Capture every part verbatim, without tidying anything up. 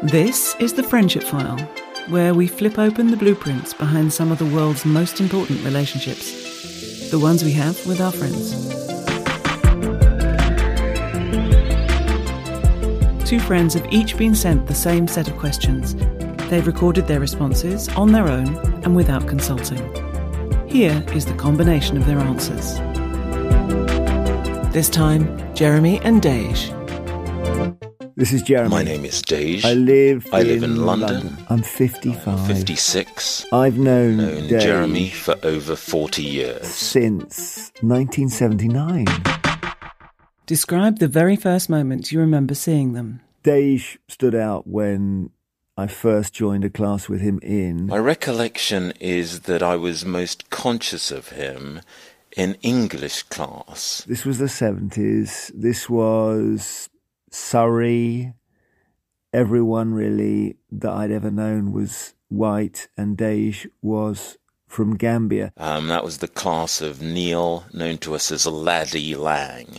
This is the Friendship File, where we flip open the blueprints behind some of the world's most important relationships, the ones we have with our friends. Two friends have each been sent the same set of questions. They've recorded their responses on their own and without consulting. Here is the combination of their answers. This time, Jeremy and Dej. This is Jeremy. My name is Dej. I live I in live in London. London. I'm fifty-five. I'm fifty-six. I've known, known Dej Jeremy for over forty years. Since nineteen seventy-nine. Describe the very first moment you remember seeing them. Dej stood out when I first joined a class with him in... My recollection is that I was most conscious of him in English class. This was the seventies. This was Surrey. Everyone really that I'd ever known was white, and Dej was from Gambia. Um, that was the class of Neil, known to us as Laddie Lang,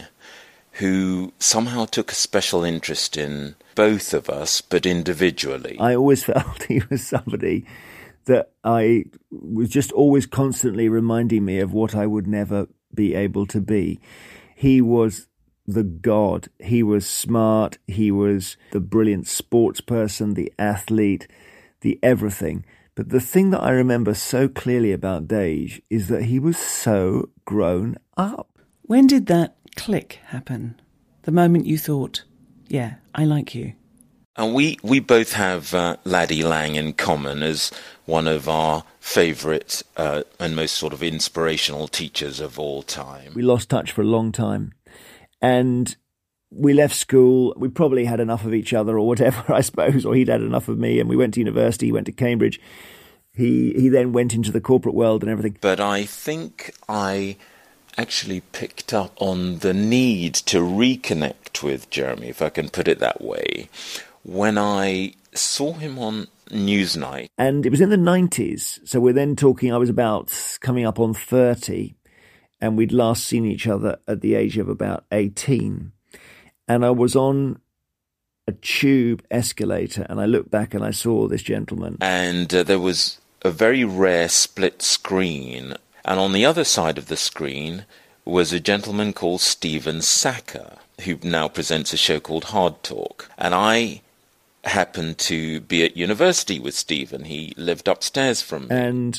who somehow took a special interest in both of us, but individually. I always felt he was somebody that I was just always constantly reminding me of what I would never be able to be. He was the god. He was smart. He was the brilliant sports person, the athlete, the everything. But the thing that I remember so clearly about Dej is that he was so grown up. When did that click happen? The moment you thought, yeah, I like you. And we, we both have uh, Laddie Lang in common as one of our favourite uh, and most sort of inspirational teachers of all time. We lost touch for a long time. And we left school. We probably had enough of each other or whatever, I suppose, or he'd had enough of me. And we went to university, he went to Cambridge. He, he then went into the corporate world and everything. But I think I actually picked up on the need to reconnect with Jeremy, if I can put it that way, when I saw him on Newsnight. And it was in the nineties, so we're then talking, I was about coming up on thirty, and we'd last seen each other at the age of about eighteen. And I was on a tube escalator, and I looked back and I saw this gentleman. And uh, there was a very rare split screen, and on the other side of the screen was a gentleman called Stephen Sackur, who now presents a show called Hard Talk. And I happened to be at university with Stephen. He lived upstairs from me. And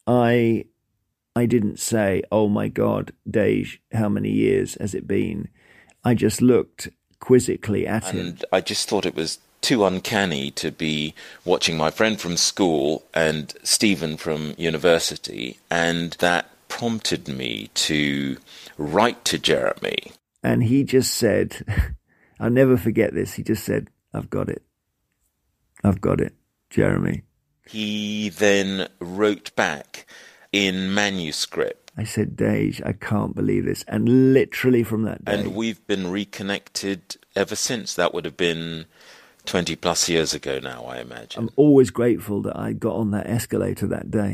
I I didn't say, oh my God, Dej, how many years has it been? I just looked quizzically at him. And I just thought it was too uncanny to be watching my friend from school and Stephen from university, and that prompted me to write to Jeremy. And he just said, I'll never forget this, he just said, I've got it. I've got it, Jeremy. He then wrote back in manuscript. I said, Dej, I can't believe this. And literally from that day. And we've been reconnected ever since. That would have been twenty plus years ago now, I imagine. I'm always grateful that I got on that escalator that day.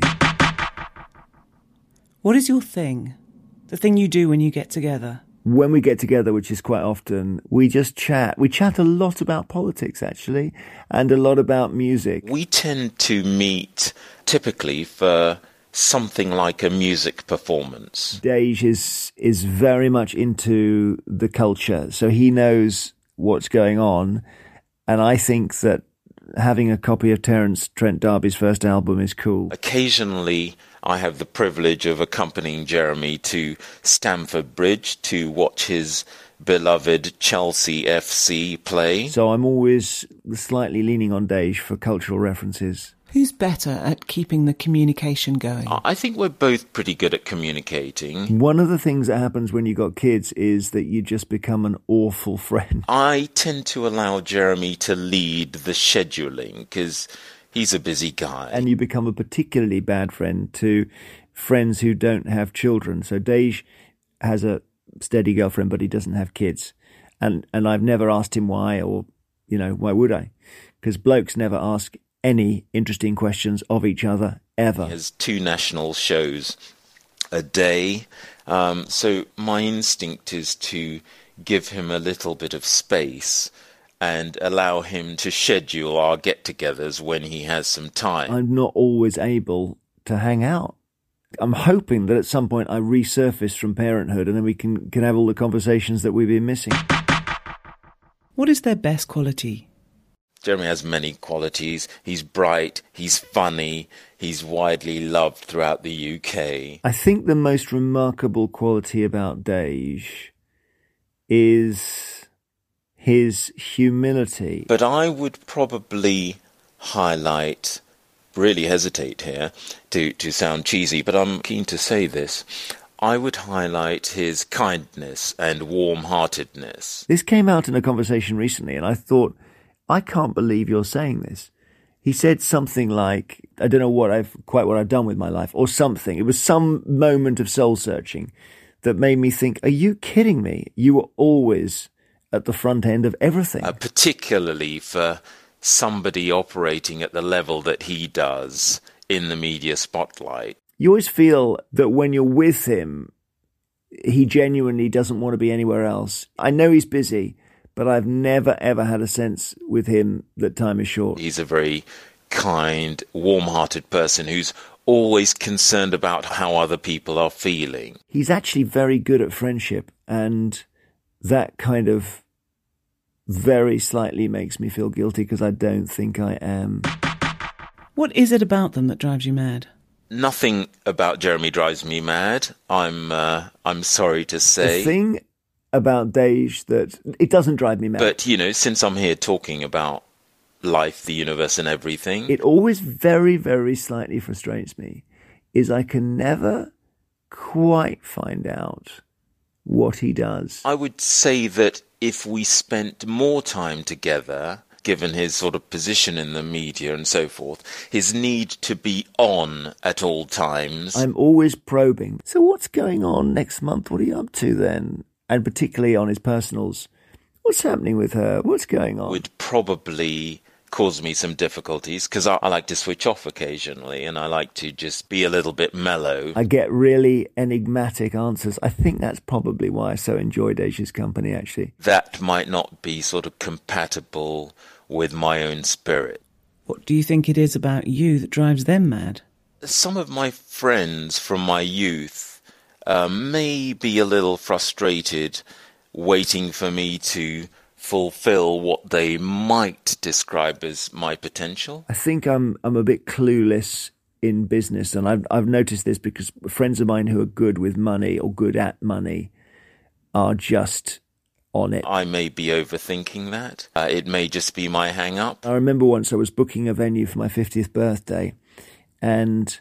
What is your thing? The thing you do when you get together? When we get together, which is quite often, we just chat. We chat a lot about politics, actually, and a lot about music. We tend to meet typically for something like a music performance. Dej is is very much into the culture, so he knows what's going on. And I think that having a copy of Terence Trent D'Arby's first album is cool. Occasionally, I have the privilege of accompanying Jeremy to Stamford Bridge to watch his beloved Chelsea F C play. So I'm always slightly leaning on Dej for cultural references. Who's better at keeping the communication going? I think we're both pretty good at communicating. One of the things that happens when you got kids is that you just become an awful friend. I tend to allow Jeremy to lead the scheduling because he's a busy guy. And you become a particularly bad friend to friends who don't have children. So Dej has a steady girlfriend, but he doesn't have kids. And and I've never asked him why, or, you know, why would I? Because blokes never ask any interesting questions of each other, ever. He has two national shows a day. Um, so my instinct is to give him a little bit of space and allow him to schedule our get-togethers when he has some time. I'm not always able to hang out. I'm hoping that at some point I resurface from parenthood and then we can, can have all the conversations that we've been missing. What is their best quality? Jeremy has many qualities. He's bright, he's funny, he's widely loved throughout the U K. I think the most remarkable quality about Dej is his humility. But I would probably highlight, really hesitate here to, to sound cheesy, but I'm keen to say this. I would highlight his kindness and warm-heartedness. This came out in a conversation recently, and I thought, I can't believe you're saying this. He said something like, I don't know what I've quite what I've done with my life, or something. It was some moment of soul-searching that made me think, are you kidding me? You were always at the front end of everything. Uh, particularly for somebody operating at the level that he does in the media spotlight. You always feel that when you're with him, he genuinely doesn't want to be anywhere else. I know he's busy, but I've never, ever had a sense with him that time is short. He's a very kind, warm-hearted person who's always concerned about how other people are feeling. He's actually very good at friendship, and that kind of very slightly makes me feel guilty because I don't think I am. What is it about them that drives you mad? Nothing about Jeremy drives me mad. I'm uh, I'm sorry to say. The thing about Dej that it doesn't drive me mad. But, you know, since I'm here talking about life, the universe and everything, it always very, very slightly frustrates me is I can never quite find out what he does. I would say that if we spent more time together, given his sort of position in the media and so forth, his need to be on at all times. I'm always probing. So what's going on next month? What are you up to then? And particularly on his personals. What's happening with her? What's going on? Would probably cause me some difficulties because I, I like to switch off occasionally and I like to just be a little bit mellow. I get really enigmatic answers. I think that's probably why I so enjoy Dej's company, actually. That might not be sort of compatible with my own spirit. What do you think it is about you that drives them mad? Some of my friends from my youth uh, may be a little frustrated waiting for me to fulfill what they might describe as my potential. I think I'm I'm a bit clueless in business, and I've I've noticed this because friends of mine who are good with money or good at money are just on it. I may be overthinking that. Uh, it may just be my hang-up. I remember once I was booking a venue for my fiftieth birthday, and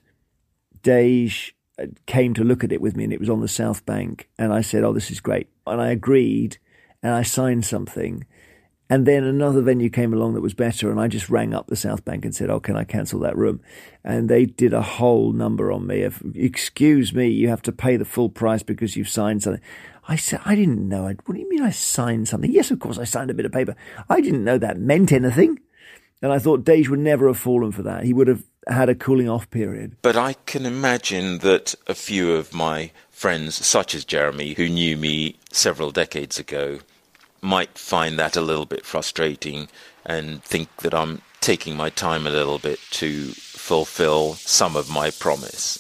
Dej came to look at it with me, and it was on the South Bank, and I said, oh, this is great. And I agreed, and I signed something. And then another venue came along that was better, and I just rang up the South Bank and said, oh, can I cancel that room? And they did a whole number on me of, excuse me, you have to pay the full price because you've signed something. I said, I didn't know. I, what do you mean I signed something? Yes, of course, I signed a bit of paper. I didn't know that meant anything. And I thought Dej would never have fallen for that. He would have had a cooling off period. But I can imagine that a few of my friends, such as Jeremy, who knew me several decades ago, might find that a little bit frustrating and think that I'm taking my time a little bit to fulfill some of my promise.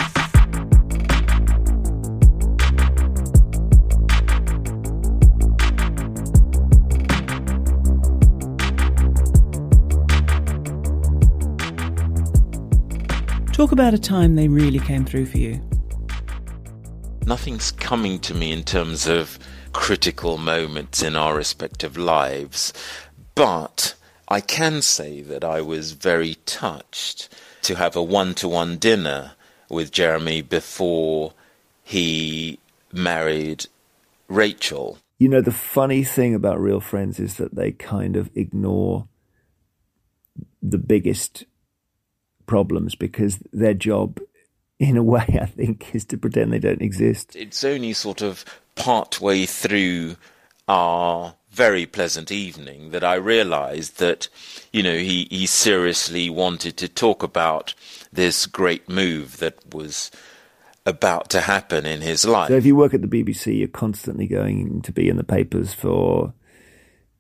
Talk about a time they really came through for you. Nothing's coming to me in terms of critical moments in our respective lives, but I can say that I was very touched to have a one-to-one dinner with Jeremy before he married Rachel. You know, the funny thing about real friends is that they kind of ignore the biggest problems because their job, in a way, I think, is to pretend they don't exist. It's only sort of part-way through our very pleasant evening that I realised that, you know, he, he seriously wanted to talk about this great move that was about to happen in his life. So if you work at the B B C, you're constantly going to be in the papers for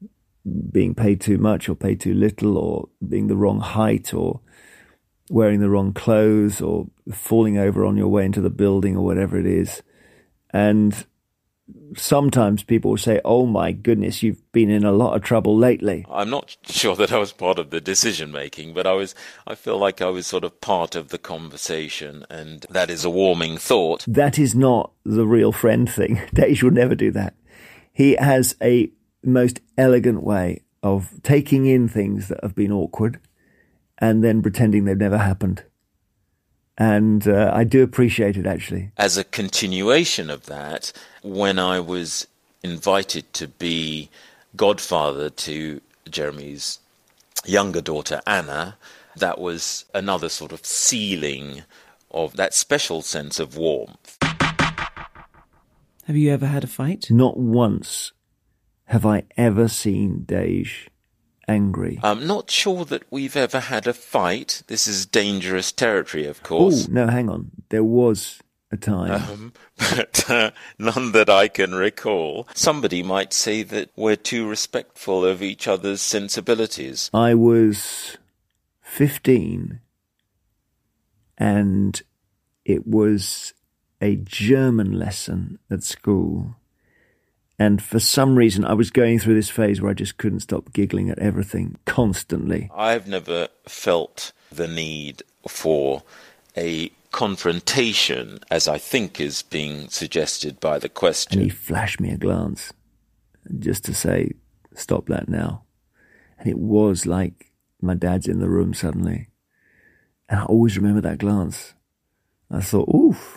being paid too much or paid too little, or being the wrong height, or wearing the wrong clothes, or falling over on your way into the building, or whatever it is. And sometimes people will say, oh my goodness, you've been in a lot of trouble lately. I'm not sure that I was part of the decision-making, but I was. I feel like I was sort of part of the conversation, and that is a warming thought. That is not the real friend thing. Dej will never do that. He has a most elegant way of taking in things that have been awkward and then pretending they've never happened. And uh, I do appreciate it, actually. As a continuation of that, when I was invited to be godfather to Jeremy's younger daughter, Anna, that was another sort of sealing of that special sense of warmth. Have you ever had a fight? Not once have I ever seen Dej angry. I'm not sure that we've ever had a fight. This is dangerous territory, of course. Oh, no, hang on. There was a time. Um, but uh, none that I can recall. Somebody might say that we're too respectful of each other's sensibilities. I was fifteen, and it was a German lesson at school. And for some reason, I was going through this phase where I just couldn't stop giggling at everything constantly. I've never felt the need for a confrontation, as I think is being suggested by the question. And he flashed me a glance, just to say, stop that now. And it was like my dad's in the room suddenly. And I always remember that glance. I thought, oof.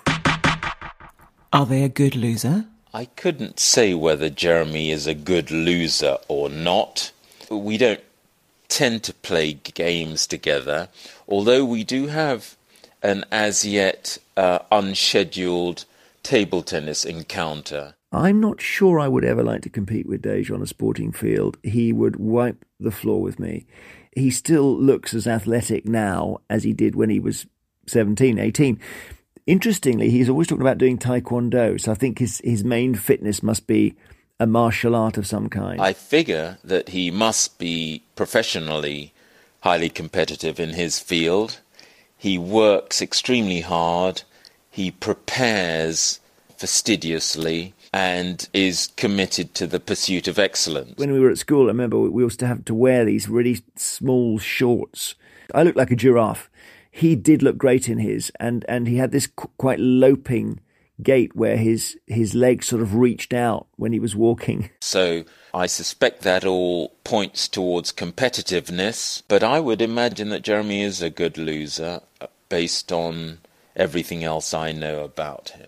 Are they a good loser? I couldn't say whether Jeremy is a good loser or not. We don't tend to play games together, although we do have an as yet uh, unscheduled table tennis encounter. I'm not sure I would ever like to compete with Dej on a sporting field. He would wipe the floor with me. He still looks as athletic now as he did when he was seventeen, eighteen. Interestingly, he's always talking about doing taekwondo, so I think his, his main fitness must be a martial art of some kind. I figure that he must be professionally highly competitive in his field. He works extremely hard, he prepares fastidiously, and is committed to the pursuit of excellence. When we were at school, I remember we used to have to wear these really small shorts. I looked like a giraffe. He did look great in his, and, and he had this qu- quite loping gait where his, his legs sort of reached out when he was walking. So I suspect that all points towards competitiveness, but I would imagine that Jeremy is a good loser based on everything else I know about him.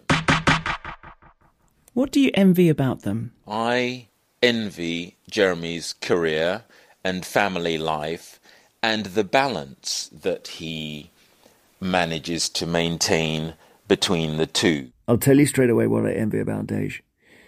What do you envy about them? I envy Jeremy's career and family life and the balance that he manages to maintain between the two. I'll tell you straight away what I envy about Dej.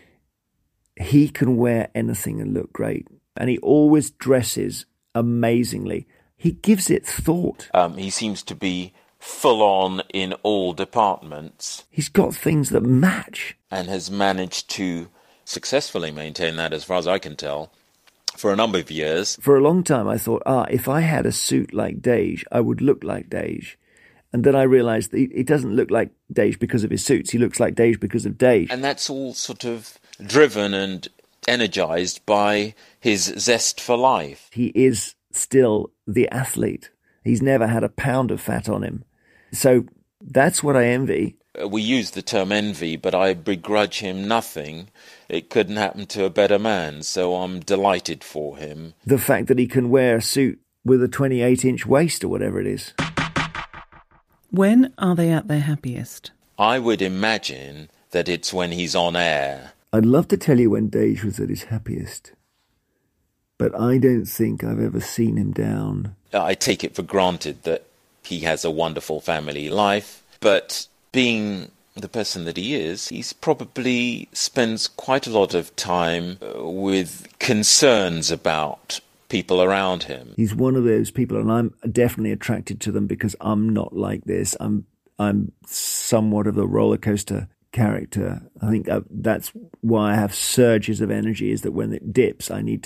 He can wear anything and look great, and he always dresses amazingly. He gives it thought. Um, he seems to be full on in all departments. He's got things that match. And has managed to successfully maintain that, as far as I can tell, for a number of years. For a long time I thought, ah, if I had a suit like Dej, I would look like Dej. And then I realised that he doesn't look like Dej because of his suits. He looks like Dej because of Dej. And that's all sort of driven and energised by his zest for life. He is still the athlete. He's never had a pound of fat on him. So that's what I envy. We use the term envy, but I begrudge him nothing. It couldn't happen to a better man, so I'm delighted for him. The fact that he can wear a suit with a twenty-eight inch waist or whatever it is. When are they at their happiest? I would imagine that it's when he's on air. I'd love to tell you when Dej was at his happiest, but I don't think I've ever seen him down. I take it for granted that he has a wonderful family life, but being the person that he is, he's probably spends quite a lot of time with concerns about people around him. He's one of those people, and I'm definitely attracted to them because I'm not like this. I'm I'm somewhat of a roller coaster character. I think that's why I have surges of energy, is that when it dips, I need to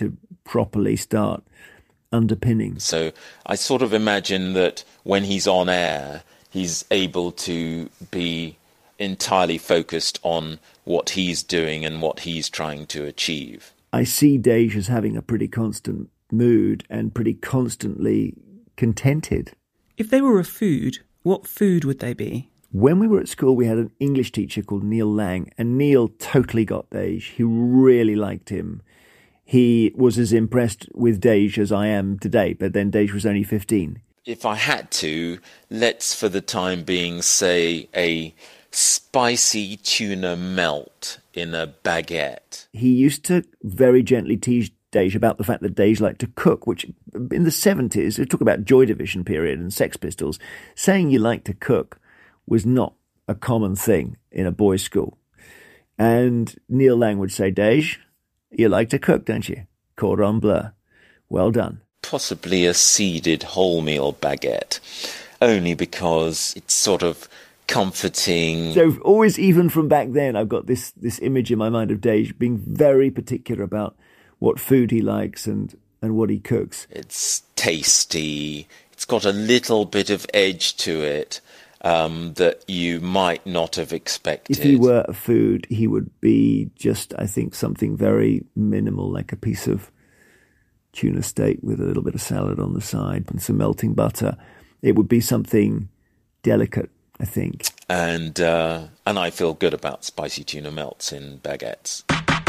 properly start underpinning. So I sort of imagine that when he's on air, he's able to be entirely focused on what he's doing and what he's trying to achieve. I see Dej as having a pretty constant mood and pretty constantly contented. If they were a food, what food would they be? When we were at school, we had an English teacher called Neil Lang, and Neil totally got Dej. He really liked him. He was as impressed with Dej as I am today, but then Dej was only fifteen. If I had to, let's for the time being say a spicy tuna melt in a baguette. He used to very gently tease Dej about the fact that Dej liked to cook, which in the seventies, we talk about Joy Division period and Sex Pistols, saying you like to cook was not a common thing in a boys' school. And Neil Lang would say, Dej, you like to cook, don't you? Cordon bleu. Well done. Possibly a seeded wholemeal baguette, only because it's sort of comforting. So always, even from back then, I've got this, this image in my mind of Dej being very particular about what food he likes and, and what he cooks. It's tasty. It's got a little bit of edge to it um, that you might not have expected. If he were a food, he would be just, I think, something very minimal, like a piece of tuna steak with a little bit of salad on the side and some melting butter. It would be something delicate, I think. And uh, and I feel good about spicy tuna melts in baguettes.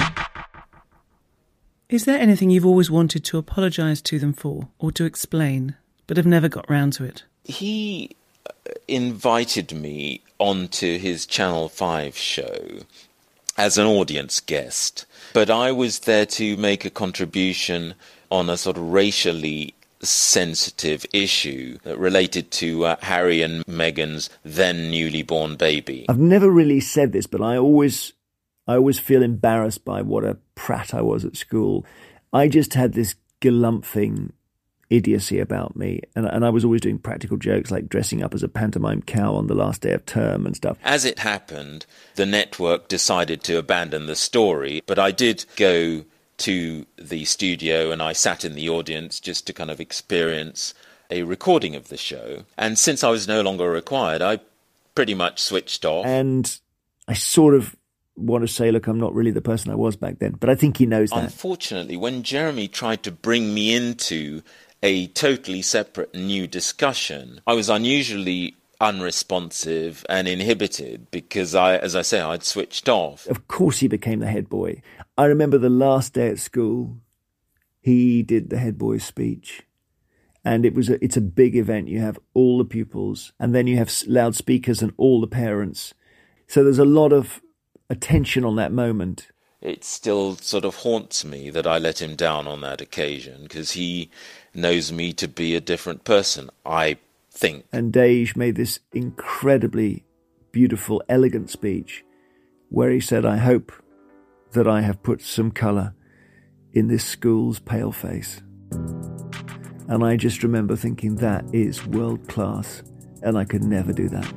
Is there anything you've always wanted to apologise to them for or to explain, but have never got round to it? He invited me onto his Channel five show as an audience guest, but I was there to make a contribution on a sort of racially sensitive issue that related to uh, Harry and Meghan's then newly born baby. I've never really said this, but I always, I always feel embarrassed by what a prat I was at school. I just had this galumphing idiocy about me, and, and I was always doing practical jokes like dressing up as a pantomime cow on the last day of term and stuff. As it happened, the network decided to abandon the story, but I did go to the studio and I sat in the audience just to kind of experience a recording of the show. And since I was no longer required, I pretty much switched off. And I sort of want to say, look, I'm not really the person I was back then, but I think he knows that. Unfortunately, when Jeremy tried to bring me into a totally separate new discussion, I was unusually unresponsive and inhibited because I, as I say, I'd switched off. Of course he became the head boy. I remember the last day at school, he did the head boy's speech. And it was a, it's a big event. You have all the pupils and then you have loudspeakers and all the parents. So there's a lot of attention on that moment. It still sort of haunts me that I let him down on that occasion because he knows me to be a different person, I think. And Dej made this incredibly beautiful, elegant speech where he said, I hope that I have put some colour in this school's pale face. And I just remember thinking, that is world class, and I could never do that.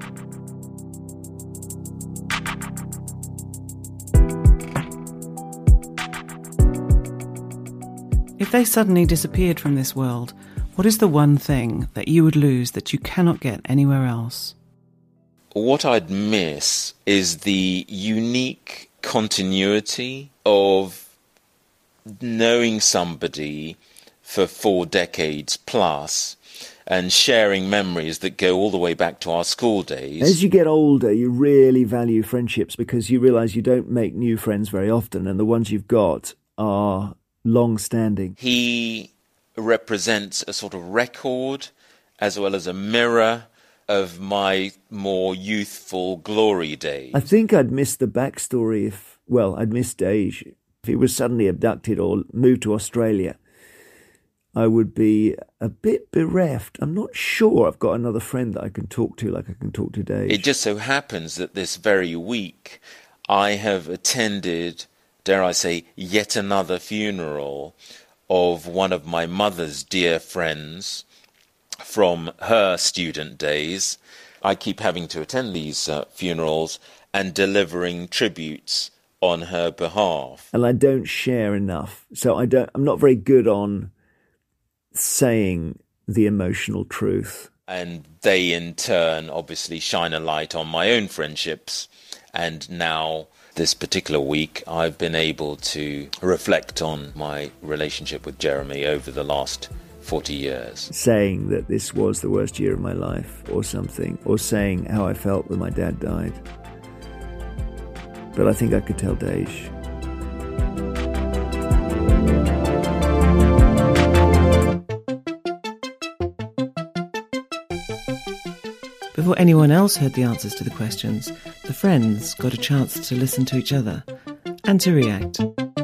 If they suddenly disappeared from this world, what is the one thing that you would lose that you cannot get anywhere else? What I'd miss is the unique continuity of knowing somebody for four decades plus and sharing memories that go all the way back to our school days. As you get older, you really value friendships because you realise you don't make new friends very often, and the ones you've got are long-standing. He represents a sort of record as well as a mirror of my more youthful glory days. I think I'd miss the backstory if, well, I'd miss Dej. If he was suddenly abducted or moved to Australia, I would be a bit bereft. I'm not sure I've got another friend that I can talk to like I can talk to Dej. It just so happens that this very week I have attended, dare I say, yet another funeral of one of my mother's dear friends from her student days. I keep having to attend these uh, funerals and delivering tributes on her behalf. And I don't share enough. So I don't, I'm not very good on saying the emotional truth. And they in turn obviously shine a light on my own friendships. And now this particular week I've been able to reflect on my relationship with Jeremy over the last forty years. Saying that this was the worst year of my life or something, or saying how I felt when my dad died. But I think I could tell Dej. Before anyone else heard the answers to the questions, the friends got a chance to listen to each other and to react.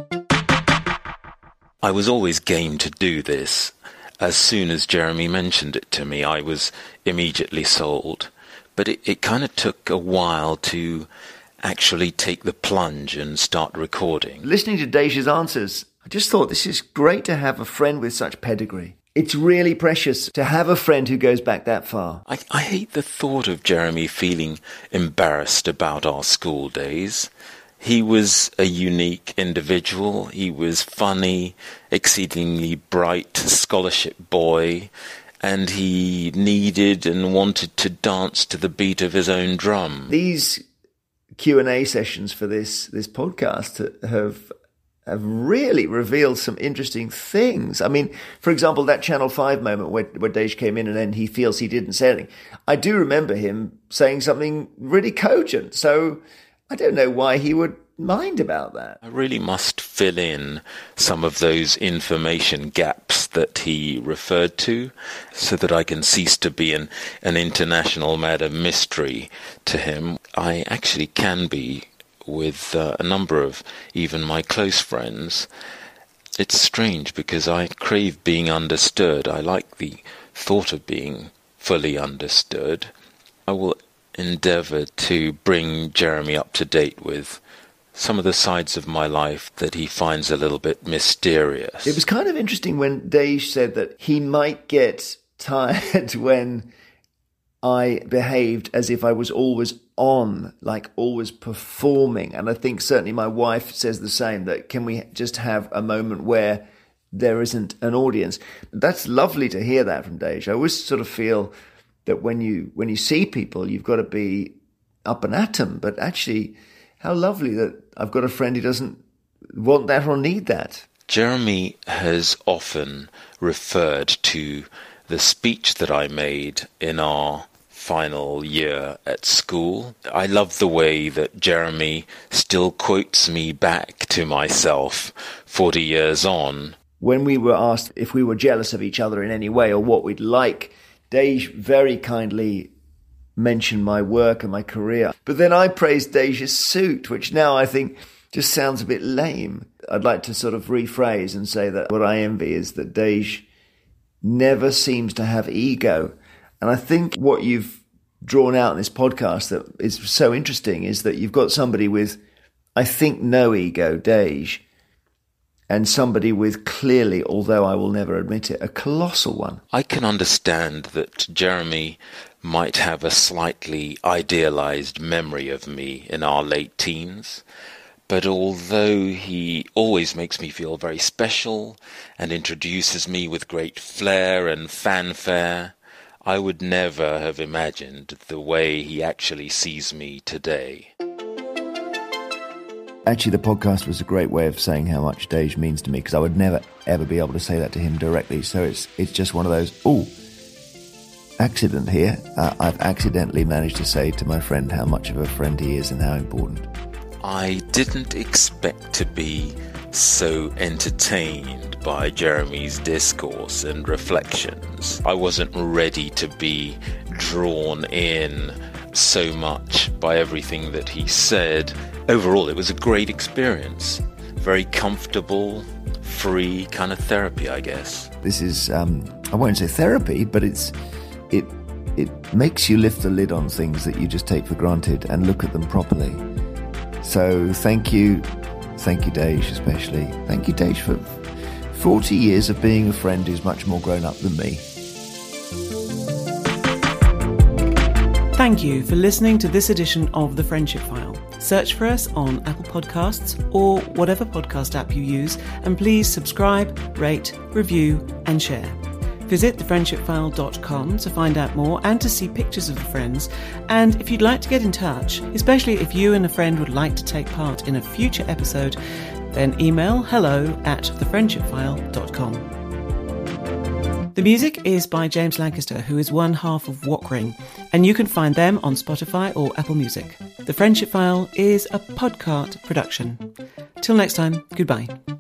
I was always game to do this. As soon as Jeremy mentioned it to me, I was immediately sold. But it, it kind of took a while to actually take the plunge and start recording. Listening to Dej's answers, I just thought this is great to have a friend with such pedigree. It's really precious to have a friend who goes back that far. I, I hate the thought of Jeremy feeling embarrassed about our school days. He was a unique individual. He was funny, exceedingly bright, scholarship boy, and he needed and wanted to dance to the beat of his own drum. These Q and A sessions for this this podcast have have really revealed some interesting things. I mean, for example, that Channel five moment where, where Dej came in and then he feels he didn't say anything. I do remember him saying something really cogent, so I don't know why he would mind about that. I really must fill in some of those information gaps that he referred to so that I can cease to be an, an international matter mystery to him. I actually can be with uh, a number of even my close friends. It's strange because I crave being understood. I like the thought of being fully understood. I will endeavour to bring Jeremy up to date with some of the sides of my life that he finds a little bit mysterious. It was kind of interesting when Dej said that he might get tired when I behaved as if I was always on, like always performing. And I think certainly my wife says the same, that can we just have a moment where there isn't an audience? That's lovely to hear that from Dej. I always sort of feel that when you when you see people, you've got to be up and at 'em. But actually, how lovely that I've got a friend who doesn't want that or need that. Jeremy has often referred to the speech that I made in our final year at school. I love the way that Jeremy still quotes me back to myself forty years on. When we were asked if we were jealous of each other in any way or what we'd like, Dej very kindly mentioned my work and my career. But then I praised Dej's suit, which now I think just sounds a bit lame. I'd like to sort of rephrase and say that what I envy is that Dej never seems to have ego. And I think what you've drawn out in this podcast that is so interesting is that you've got somebody with, I think, no ego, Dej, and somebody with clearly, although I will never admit it, a colossal one. I can understand that Jeremy might have a slightly idealized memory of me in our late teens, but although he always makes me feel very special and introduces me with great flair and fanfare, I would never have imagined the way he actually sees me today. Actually, the podcast was a great way of saying how much Dej means to me, because I would never, ever be able to say that to him directly. So it's it's just one of those, oh, accident here. Uh, I've accidentally managed to say to my friend how much of a friend he is and how important. I didn't expect to be so entertained by Jeremy's discourse and reflections. I wasn't ready to be drawn in so much by everything that he said. Overall, it was a great experience. Very comfortable, free kind of therapy, I guess. This is, um, I won't say therapy, but it's it it makes you lift the lid on things that you just take for granted and look at them properly. So thank you, thank you, Dej, especially. Thank you, Dej, for forty years of being a friend who's much more grown up than me. Thank you for listening to this edition of The Friendship File. Search for us on Apple Podcasts or whatever podcast app you use, and please subscribe, rate, review, and share. Visit the friendship file dot com to find out more and to see pictures of the friends. And if you'd like to get in touch, especially if you and a friend would like to take part in a future episode, then email hello at the friendship file dot com. The music is by James Lancaster, who is one half of Walkring, and you can find them on Spotify or Apple Music. The Friendship File is a Podcart production. Till next time, goodbye.